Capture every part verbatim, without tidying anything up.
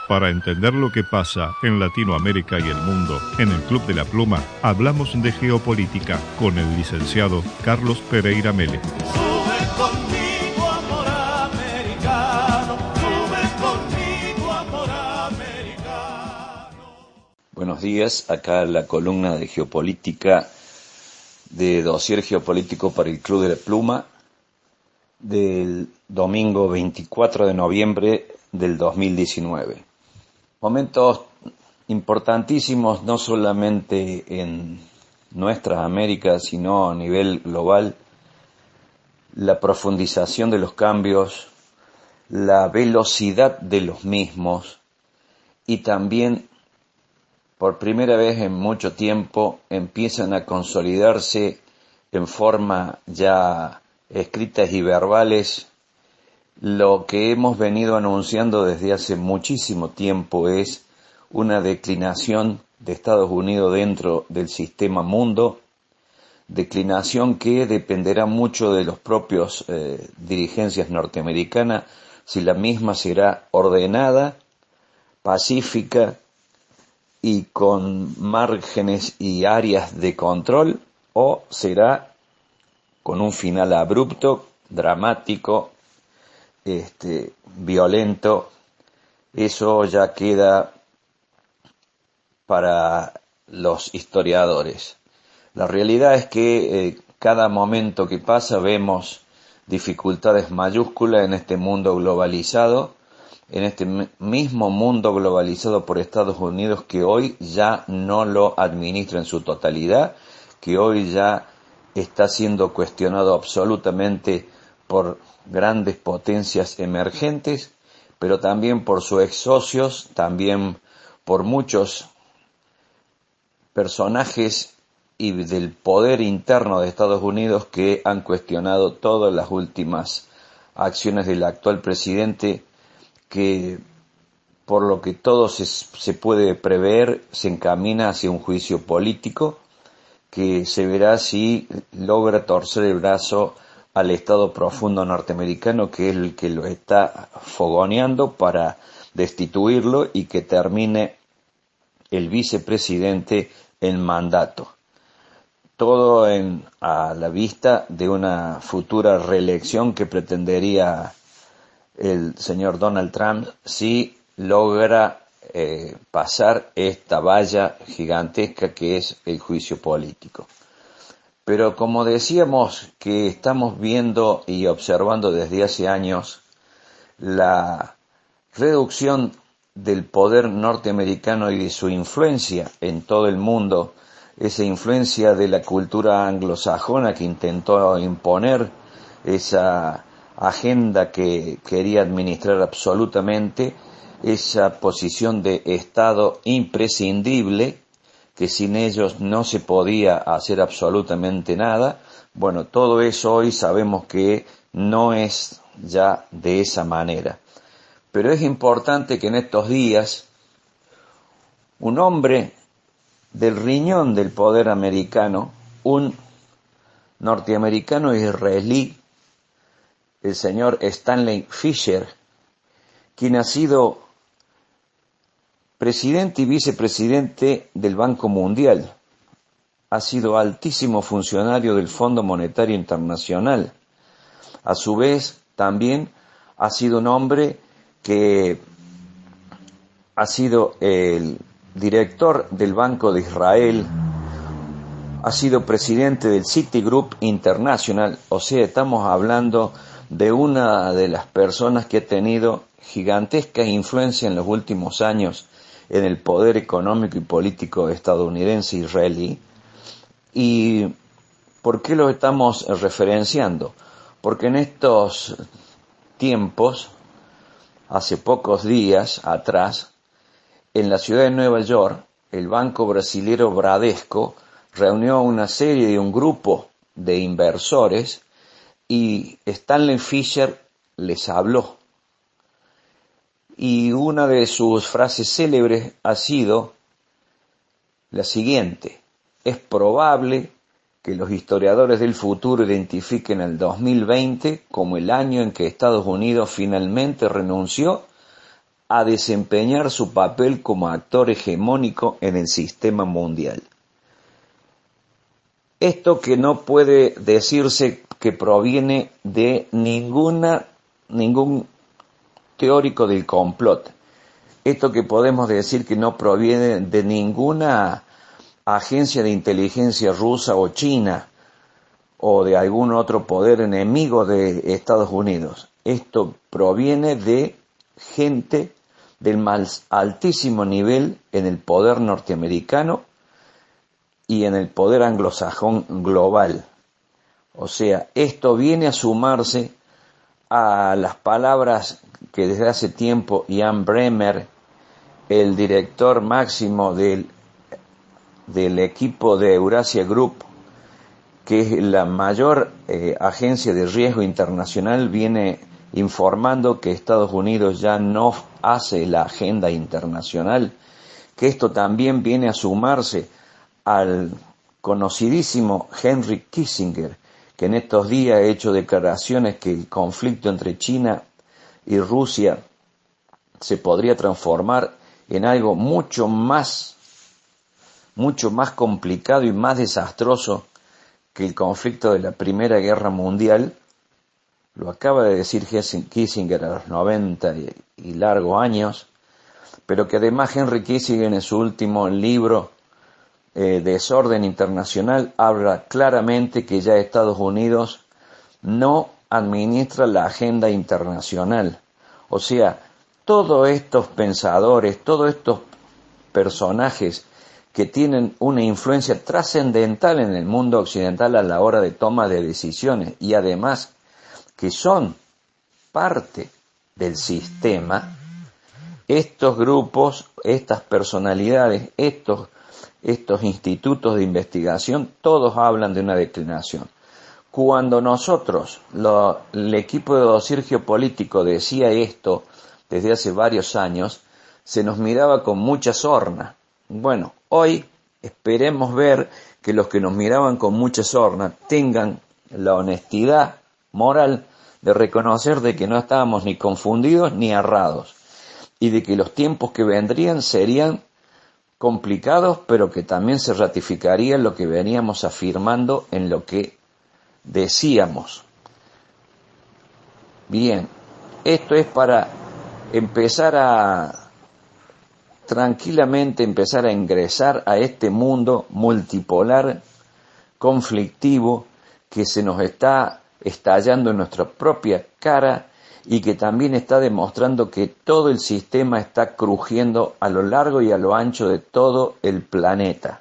Para entender lo que pasa en Latinoamérica y el mundo, en el Club de la Pluma hablamos de geopolítica con el licenciado Carlos Pereira Mele. Sube conmigo, amor americano, sube conmigo, amor americano. Buenos días, acá la columna de geopolítica de Dossier Geopolítico para el Club de la Pluma del domingo veinticuatro de noviembre del dos mil diecinueve. Momentos importantísimos no solamente en nuestras Américas, sino a nivel global. La profundización de los cambios, la velocidad de los mismos y también, por primera vez en mucho tiempo, empiezan a consolidarse en forma ya escritas y verbales. Lo que hemos venido anunciando desde hace muchísimo tiempo es una declinación de Estados Unidos dentro del sistema mundo, declinación que dependerá mucho de los propios eh, dirigencias norteamericanas, si la misma será ordenada, pacífica y con márgenes y áreas de control, o será con un final abrupto, dramático, este, violento. Eso ya queda para los historiadores. La realidad es que eh, cada momento que pasa vemos dificultades mayúsculas en este mundo globalizado, en este mismo mundo globalizado por Estados Unidos, que hoy ya no lo administra en su totalidad, que hoy ya está siendo cuestionado absolutamente por grandes potencias emergentes, pero también por sus ex socios, también por muchos personajes y del poder interno de Estados Unidos que han cuestionado todas las últimas acciones del actual presidente, que por lo que todo se, se puede prever se encamina hacia un juicio político que se verá si logra torcer el brazo al Estado profundo norteamericano, que es el que lo está fogoneando para destituirlo y que termine el vicepresidente en mandato. Todo en, a la vista de una futura reelección que pretendería el señor Donald Trump si logra eh, pasar esta valla gigantesca que es el juicio político. Pero como decíamos que estamos viendo y observando desde hace años la reducción del poder norteamericano y de su influencia en todo el mundo, esa influencia de la cultura anglosajona que intentó imponer esa agenda que quería administrar absolutamente, esa posición de Estado imprescindible, que sin ellos no se podía hacer absolutamente nada. Bueno, todo eso hoy sabemos que no es ya de esa manera. Pero es importante que en estos días un hombre del riñón del poder americano, un norteamericano israelí, el señor Stanley Fischer, quien ha sido presidente y vicepresidente del Banco Mundial, ha sido altísimo funcionario del Fondo Monetario Internacional. A su vez, también ha sido un hombre que ha sido el director del Banco de Israel, ha sido presidente del Citigroup International, o sea, estamos hablando de una de las personas que ha tenido gigantesca influencia en los últimos años en el poder económico y político estadounidense israelí. ¿Y por qué lo estamos referenciando? Porque en estos tiempos, hace pocos días atrás, en la ciudad de Nueva York, el banco brasilero Bradesco reunió una serie de un grupo de inversores y Stanley Fischer les habló. Y una de sus frases célebres ha sido la siguiente: es probable que los historiadores del futuro identifiquen el dos mil veinte como el año en que Estados Unidos finalmente renunció a desempeñar su papel como actor hegemónico en el sistema mundial. Esto que no puede decirse que proviene de ninguna, ningún teórico del complot. Esto que podemos decir que no proviene de ninguna agencia de inteligencia rusa o china o de algún otro poder enemigo de Estados Unidos. Esto proviene de gente del más altísimo nivel en el poder norteamericano y en el poder anglosajón global. O sea, esto viene a sumarse a las palabras que desde hace tiempo Jan Bremer, el director máximo del, del equipo de Eurasia Group, que es la mayor eh, agencia de riesgo internacional, viene informando que Estados Unidos ya no hace la agenda internacional, que esto también viene a sumarse al conocidísimo Henry Kissinger, que en estos días ha hecho declaraciones que el conflicto entre China y Rusia se podría transformar en algo mucho más, mucho más complicado y más desastroso que el conflicto de la Primera Guerra Mundial. Lo acaba de decir Kissinger a los noventa y, y largos años, pero que además Henry Kissinger en su último libro, eh, Desorden Internacional, habla claramente que ya Estados Unidos no administra la agenda internacional. O sea, todos estos pensadores, todos estos personajes que tienen una influencia trascendental en el mundo occidental a la hora de toma de decisiones y además que son parte del sistema, estos grupos, estas personalidades, estos, estos institutos de investigación, todos hablan de una declinación. Cuando nosotros, lo, el equipo de dossier geopolítico decía esto desde hace varios años, se nos miraba con mucha sorna. Bueno, hoy esperemos ver que los que nos miraban con mucha sorna tengan la honestidad moral de reconocer de que no estábamos ni confundidos ni errados y de que los tiempos que vendrían serían complicados, pero que también se ratificaría lo que veníamos afirmando en lo que decíamos. Bien, esto es para empezar a tranquilamente empezar a ingresar a este mundo multipolar, conflictivo, que se nos está estallando en nuestra propia cara y que también está demostrando que todo el sistema está crujiendo a lo largo y a lo ancho de todo el planeta.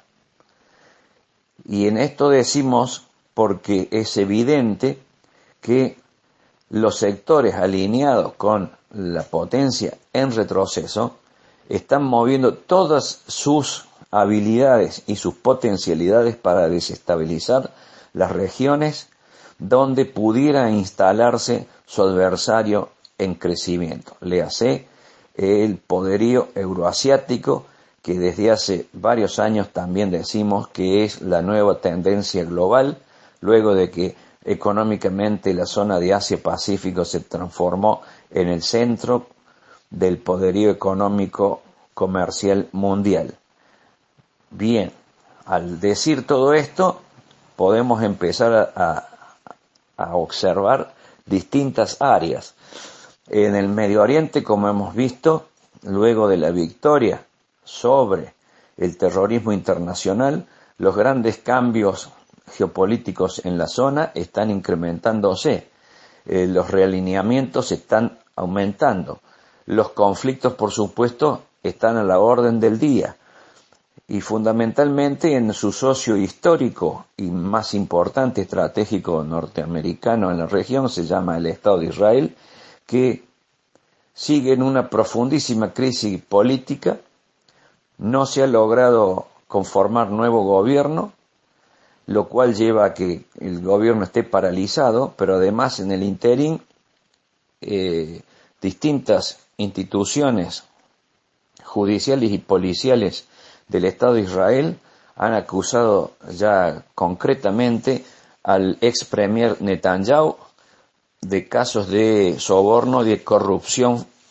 Y en esto decimos porque es evidente que los sectores alineados con la potencia en retroceso están moviendo todas sus habilidades y sus potencialidades para desestabilizar las regiones donde pudiera instalarse su adversario en crecimiento. Léase el poderío euroasiático, que desde hace varios años también decimos que es la nueva tendencia global, luego de que económicamente la zona de Asia-Pacífico se transformó en el centro del poderío económico comercial mundial. Bien, al decir todo esto, podemos empezar a, a, a observar distintas áreas. En el Medio Oriente, como hemos visto, luego de la victoria sobre el terrorismo internacional, los grandes cambios geopolíticos en la zona están incrementándose, eh, los realineamientos están aumentando, los conflictos, por supuesto, están a la orden del día, y fundamentalmente en su socio histórico y más importante estratégico norteamericano en la región se llama el Estado de Israel, que sigue en una profundísima crisis política. No se ha logrado conformar nuevo gobierno, lo cual lleva a que el gobierno esté paralizado, pero además en el ínterin eh, distintas instituciones judiciales y policiales del Estado de Israel han acusado ya concretamente al ex premier Netanyahu de casos de soborno y de corrupción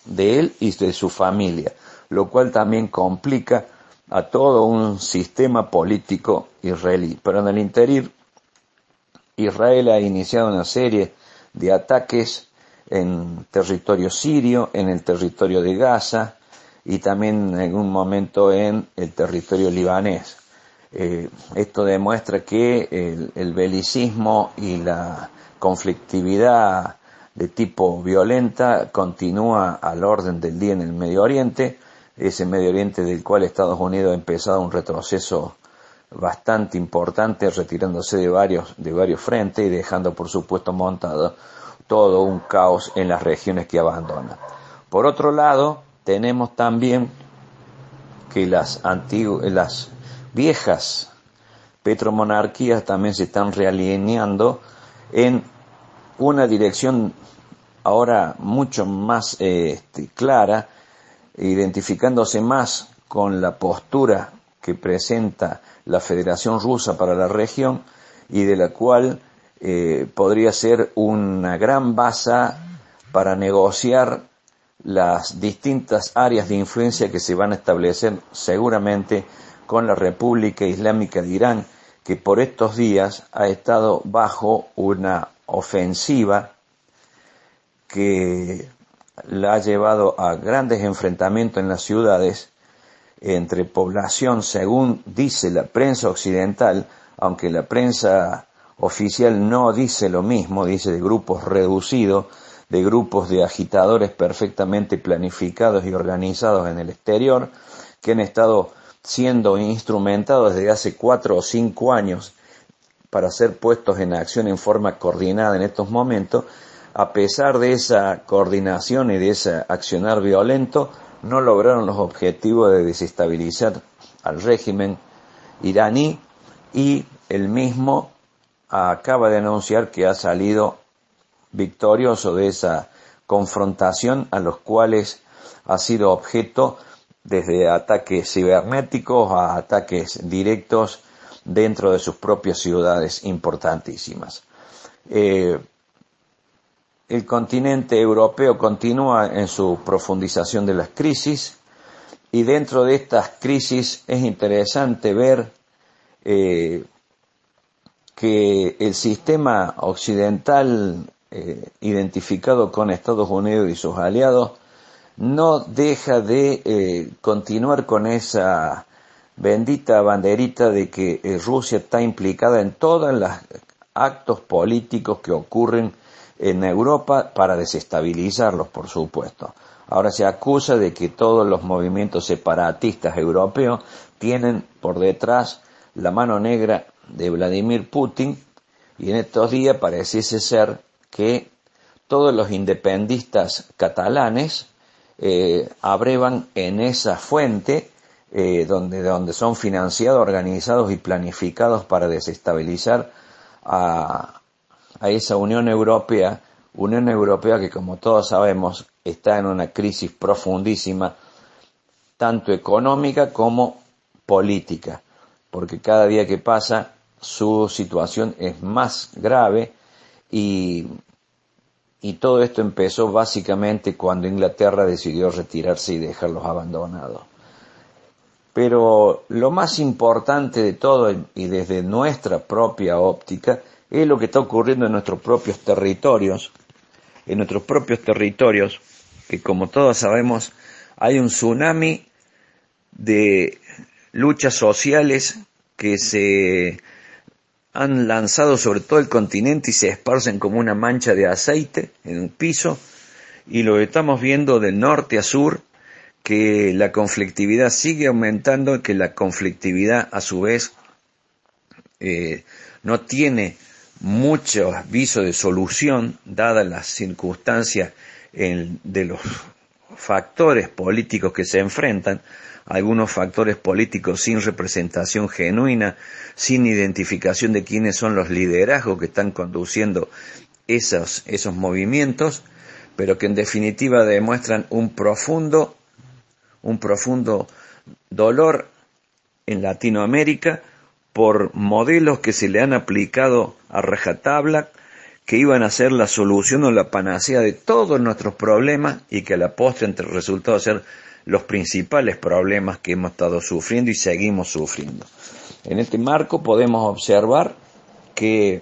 de él y de su familia, lo cual también complica a todo un sistema político israelí. Pero en el interior, Israel ha iniciado una serie de ataques en territorio sirio, en el territorio de Gaza y también en un momento en el territorio libanés. Eh, esto demuestra que el, el belicismo y la conflictividad de tipo violenta continúa al orden del día en el Medio Oriente, ese Medio Oriente del cual Estados Unidos ha empezado un retroceso bastante importante, retirándose de varios, de varios frentes y dejando por supuesto montado todo un caos en las regiones que abandona. Por otro lado, tenemos también que las antiguas, las viejas petromonarquías también se están realineando en una dirección ahora mucho más eh, este, clara, identificándose más con la postura que presenta la Federación Rusa para la región y de la cual eh, podría ser una gran base para negociar las distintas áreas de influencia que se van a establecer seguramente con la República Islámica de Irán, que por estos días ha estado bajo una ofensiva que la ha llevado a grandes enfrentamientos en las ciudades entre población, según dice la prensa occidental, aunque la prensa oficial no dice lo mismo, dice de grupos reducidos, de grupos de agitadores perfectamente planificados y organizados en el exterior, que han estado siendo instrumentados desde hace cuatro o cinco años para ser puestos en acción en forma coordinada en estos momentos. A pesar de esa coordinación y de ese accionar violento, no lograron los objetivos de desestabilizar al régimen iraní, y el mismo acaba de anunciar que ha salido victorioso de esa confrontación, a los cuales ha sido objeto desde ataques cibernéticos a ataques directos dentro de sus propias ciudades importantísimas. Eh, el continente europeo continúa en su profundización de las crisis, y dentro de estas crisis es interesante ver eh, que el sistema occidental eh, identificado con Estados Unidos y sus aliados no deja de eh, continuar con esa bendita banderita de que eh, Rusia está implicada en todos los actos políticos que ocurren en Europa para desestabilizarlos, por supuesto. Ahora se acusa de que todos los movimientos separatistas europeos tienen por detrás la mano negra de Vladimir Putin, y en estos días pareciese ser que todos los independistas catalanes eh, abrevan en esa fuente eh, donde, donde son financiados, organizados y planificados para desestabilizar a, a esa Unión Europea, Unión Europea que, como todos sabemos, está en una crisis profundísima, tanto económica como política, porque cada día que pasa su situación es más grave, y, y todo esto empezó básicamente cuando Inglaterra decidió retirarse y dejarlos abandonados. Pero lo más importante de todo, y desde nuestra propia óptica, es lo que está ocurriendo en nuestros propios territorios, en nuestros propios territorios, que como todos sabemos hay un tsunami de luchas sociales que se han lanzado sobre todo el continente y se esparcen como una mancha de aceite en un piso, y lo estamos viendo de norte a sur, que la conflictividad sigue aumentando, que la conflictividad a su vez eh, no tiene mucho viso de solución, dadas las circunstancias en, de los factores políticos que se enfrentan, algunos factores políticos sin representación genuina, sin identificación de quiénes son los liderazgos que están conduciendo esos, esos movimientos, pero que en definitiva demuestran un profundo, un profundo dolor en Latinoamérica por modelos que se le han aplicado a rajatabla, que iban a ser la solución o la panacea de todos nuestros problemas y que a la postre entre resultado ser los principales problemas que hemos estado sufriendo y seguimos sufriendo. En este marco podemos observar que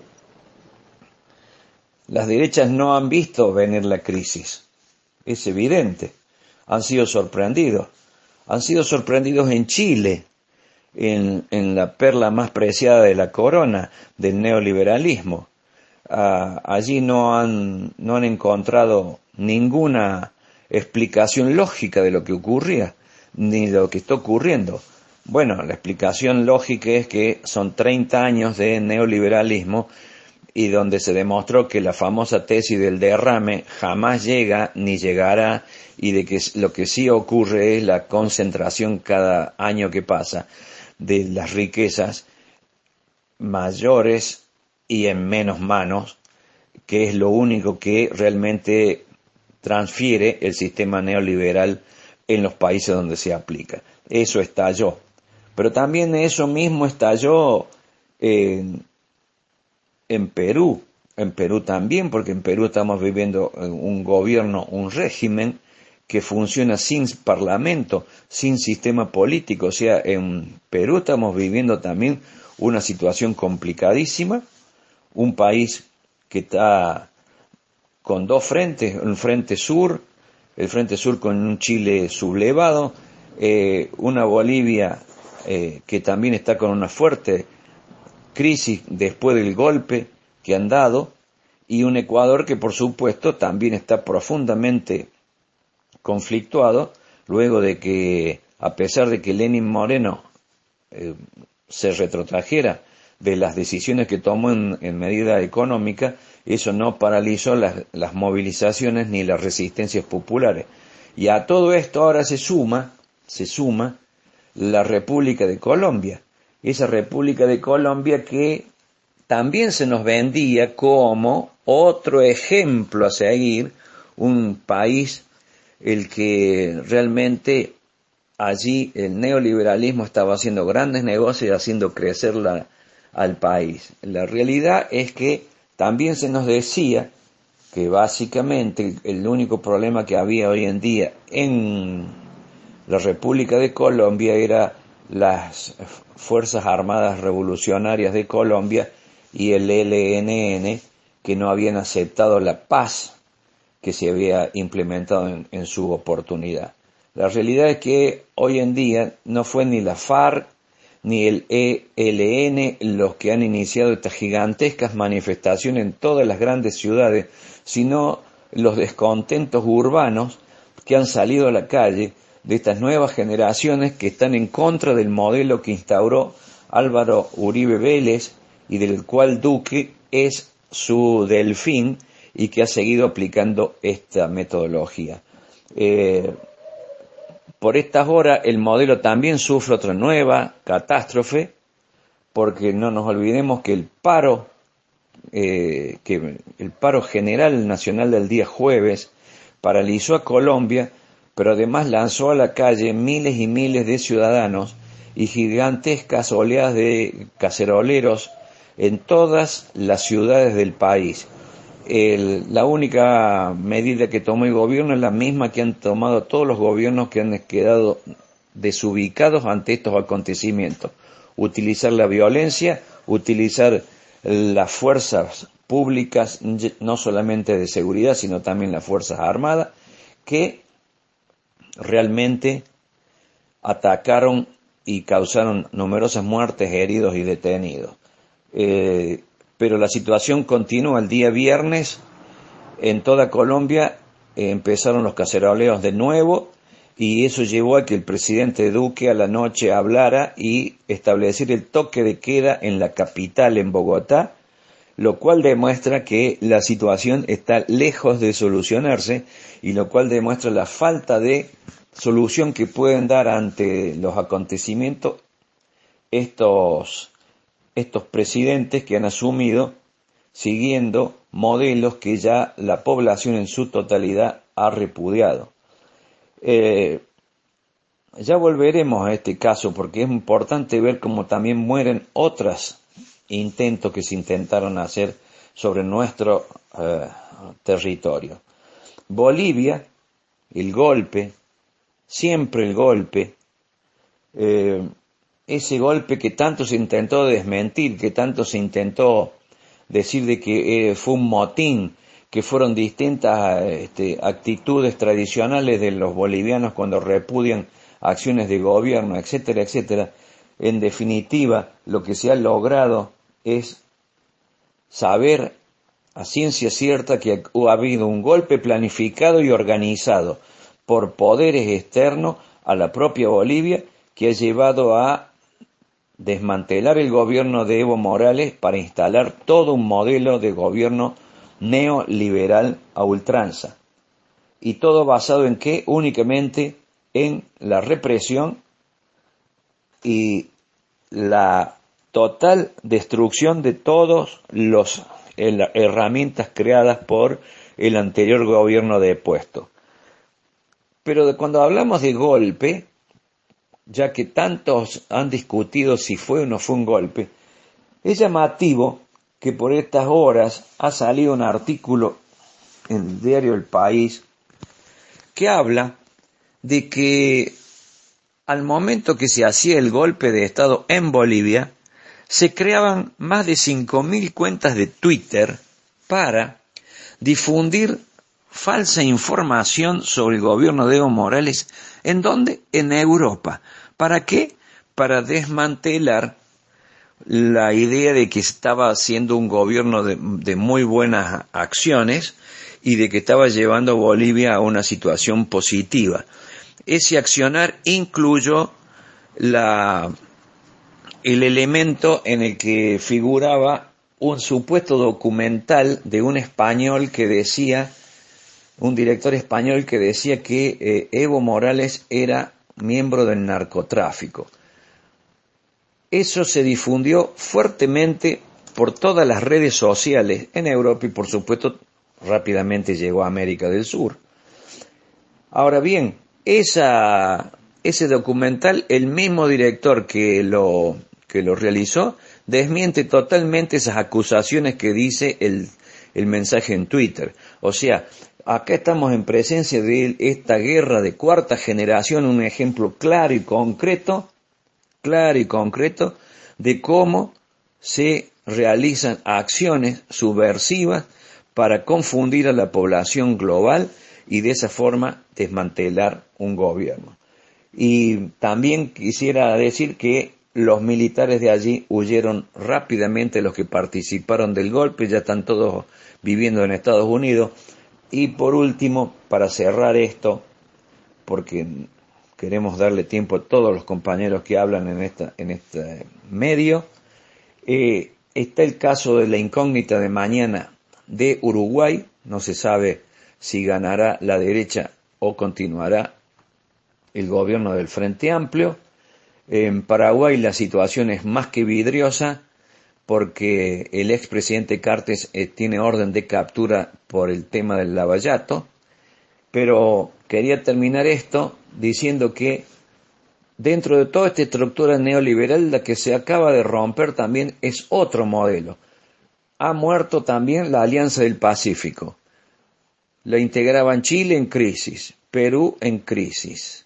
las derechas no han visto venir la crisis. Es evidente. Han sido sorprendidos. Han sido sorprendidos en Chile, en, en la perla más preciada de la corona del neoliberalismo. Ah, allí no han, no han encontrado ninguna explicación lógica de lo que ocurría, ni de lo que está ocurriendo. Bueno, la explicación lógica es que son treinta años de neoliberalismo y donde se demostró que la famosa tesis del derrame jamás llega ni llegará, y de que lo que sí ocurre es la concentración cada año que pasa de las riquezas mayores y en menos manos, que es lo único que realmente transfiere el sistema neoliberal en los países donde se aplica. Eso estalló. Pero también eso mismo estalló en, en Perú. En Perú también, porque en Perú estamos viviendo un gobierno, un régimen que funciona sin parlamento, sin sistema político. O sea, en Perú estamos viviendo también una situación complicadísima, un país que está con dos frentes, un frente sur, el frente sur con un Chile sublevado, eh, una Bolivia eh, que también está con una fuerte crisis después del golpe que han dado, y un Ecuador que por supuesto también está profundamente conflictuado luego de que, a pesar de que Lenín Moreno eh, se retrotrajera de las decisiones que tomó en, en medida económica, eso no paralizó las, las movilizaciones ni las resistencias populares. Y a todo esto ahora se suma, se suma la República de Colombia. Esa República de Colombia que también se nos vendía como otro ejemplo a seguir, un país el que realmente allí el neoliberalismo estaba haciendo grandes negocios y haciendo crecer la, al país. La realidad es que también se nos decía que básicamente el único problema que había hoy en día en la República de Colombia era las Fuerzas Armadas Revolucionarias de Colombia y el E L N N, que no habían aceptado la paz que se había implementado en, en su oportunidad. La realidad es que hoy en día no fue ni la FARC ni el E L N los que han iniciado estas gigantescas manifestaciones en todas las grandes ciudades, sino los descontentos urbanos que han salido a la calle de estas nuevas generaciones que están en contra del modelo que instauró Álvaro Uribe Vélez y del cual Duque es su delfín y que ha seguido aplicando esta metodología. Eh, por estas horas el modelo también sufre otra nueva catástrofe, porque no nos olvidemos que el paro, eh, que el paro general nacional del día jueves paralizó a Colombia, pero además lanzó a la calle miles y miles de ciudadanos y gigantescas oleadas de caceroleros en todas las ciudades del país. El, la única medida que tomó el gobierno es la misma que han tomado todos los gobiernos que han quedado desubicados ante estos acontecimientos: utilizar la violencia, utilizar las fuerzas públicas, no solamente de seguridad, sino también las fuerzas armadas, que realmente atacaron y causaron numerosas muertes, heridos y detenidos. Eh, pero la situación continúa. El día viernes en toda Colombia eh, empezaron los caceroleos de nuevo, y eso llevó a que el presidente Duque a la noche hablara y estableciera el toque de queda en la capital, en Bogotá, lo cual demuestra que la situación está lejos de solucionarse y lo cual demuestra la falta de solución que pueden dar ante los acontecimientos estos estos presidentes que han asumido siguiendo modelos que ya la población en su totalidad ha repudiado. Eh, ya volveremos a este caso porque es importante ver cómo también mueren otros intentos que se intentaron hacer sobre nuestro eh, territorio. Bolivia, el golpe, siempre el golpe, eh, ese golpe que tanto se intentó desmentir, que tanto se intentó decir de que eh, fue un motín, que fueron distintas este, actitudes tradicionales de los bolivianos cuando repudian acciones de gobierno, etcétera, etcétera. En definitiva, lo que se ha logrado es saber a ciencia cierta que ha habido un golpe planificado y organizado por poderes externos a la propia Bolivia, que ha llevado a desmantelar el gobierno de Evo Morales para instalar todo un modelo de gobierno neoliberal a ultranza. ¿Y todo basado en qué? Únicamente en la represión y la total destrucción de todas las herramientas creadas por el anterior gobierno depuesto. Pero de cuando hablamos de golpe, ya que tantos han discutido si fue o no fue un golpe, es llamativo que por estas horas ha salido un artículo en el diario El País que habla de que al momento que se hacía el golpe de Estado en Bolivia, se creaban más de cinco mil cuentas de Twitter para difundir falsa información sobre el gobierno de Evo Morales. ¿En dónde? En Europa. ¿Para qué? Para desmantelar la idea de que estaba haciendo un gobierno de, de muy buenas acciones y de que estaba llevando a Bolivia a una situación positiva. Ese accionar incluyó la, el elemento en el que figuraba un supuesto documental de un español que decía, un director español que decía que eh, Evo Morales era miembro del narcotráfico. Eso se difundió fuertemente por todas las redes sociales en Europa y por supuesto rápidamente llegó a América del Sur. Ahora bien, esa, ese documental, el mismo director que lo, que lo realizó, desmiente totalmente esas acusaciones que dice el, el mensaje en Twitter. O sea, acá estamos en presencia de esta guerra de cuarta generación, un ejemplo claro y concreto, claro y concreto, de cómo se realizan acciones subversivas para confundir a la población global y de esa forma desmantelar un gobierno. Y también quisiera decir que los militares de allí huyeron rápidamente, los que participaron del golpe, ya están todos viviendo en Estados Unidos. Y por último, para cerrar esto, porque queremos darle tiempo a todos los compañeros que hablan en, esta, en este medio, eh, está el caso de la incógnita de mañana de Uruguay. No se sabe si ganará la derecha o continuará el gobierno del Frente Amplio. En Paraguay la situación es más que vidriosa porque el expresidente Cartes eh, tiene orden de captura por el tema del lavallato, pero quería terminar esto diciendo que dentro de toda esta estructura neoliberal la que se acaba de romper también es otro modelo. Ha muerto también la Alianza del Pacífico. La integraban Chile en crisis, Perú en crisis,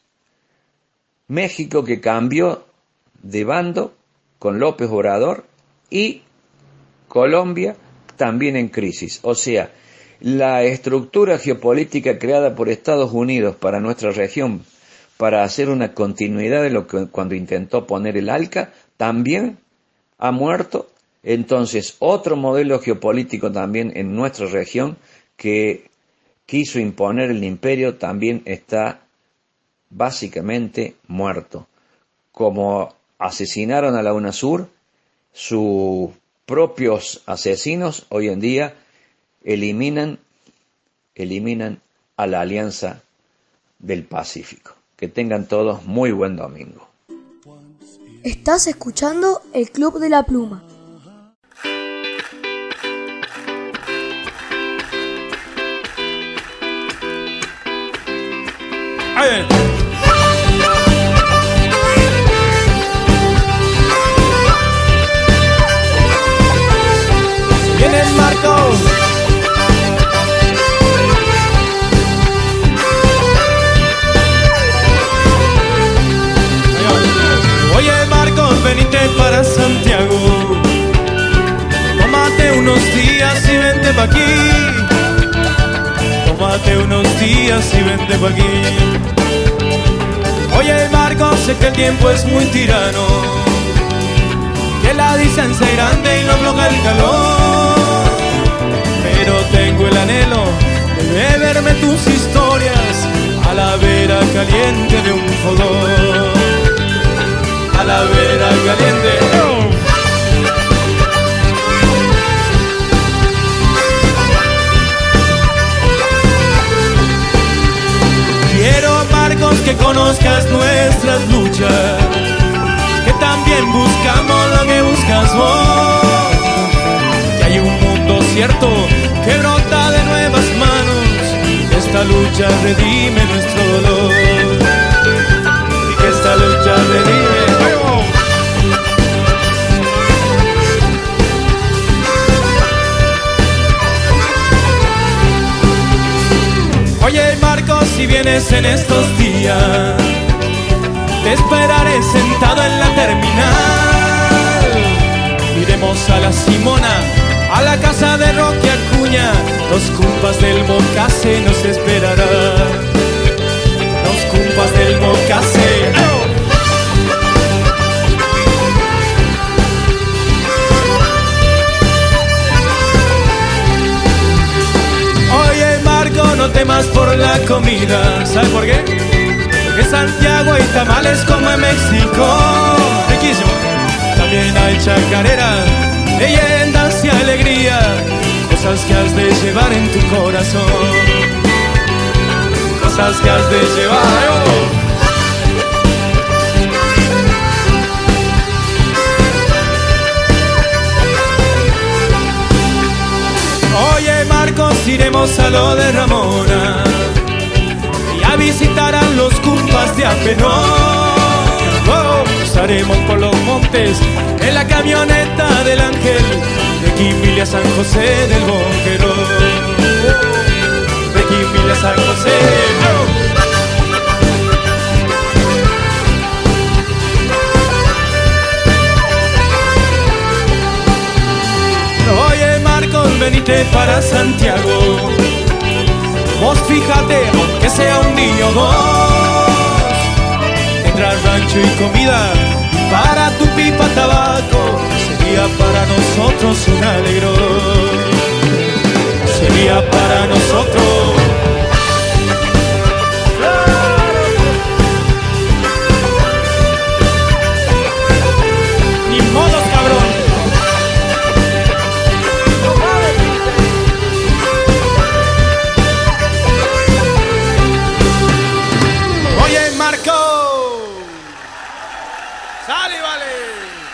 México que cambió de bando con López Obrador y Colombia también en crisis. O sea, la estructura geopolítica creada por Estados Unidos para nuestra región, para hacer una continuidad de lo que cuando intentó poner el ALCA, también ha muerto. Entonces, otro modelo geopolítico también en nuestra región que quiso imponer el imperio también está básicamente muerto. Como asesinaron a la UNASUR, sus propios asesinos hoy en día eliminan, eliminan a la Alianza del Pacífico. Que tengan todos muy buen domingo. Estás escuchando el Club de la Pluma. ¡Ay! Viene el Marco pa' aquí. Tómate unos días y vente pa' aquí. Oye, Marcos, sé que el tiempo es muy tirano, que la distancia es grande y no bloquea el calor, pero tengo el anhelo de beberme tus historias a la vera caliente de un fogón, a la vera caliente. Quiero, Marcos, que conozcas nuestras luchas, que también buscamos lo que buscas vos, que hay un mundo cierto que brota de nuevas manos, y que esta lucha redime nuestro dolor, y que esta lucha redime. Oye, Marcos, si vienes en estos días, te esperaré sentado en la terminal. Iremos a la Simona, a la casa de Roque Acuña. Los cumpas del Mocase nos esperarán. Los cumpas del Mocase. Oye, Marco, no temas por la comida. ¿Sabes por qué? En Santiago hay tamales como en México, riquísimo. También hay chacareras, leyendas y alegría, cosas que has de llevar en tu corazón, cosas que has de llevar. Oh. Oye, Marcos, iremos a lo de Ramona y a visitar a los cumpas de Apenón. Oh, pasaremos por los montes en la camioneta del Ángel, de Quimbil a San José del Boquerón, de Quimbil a San José. Oh. Oye, Marcos, venite para Santiago. Vos fíjate, aunque sea un día o dos, tendrás rancho y comida, y para tu pipa tabaco sería para nosotros un alegrón, sería para nosotros. Ni modos, cabrón. Oye, Marco, sale, vale.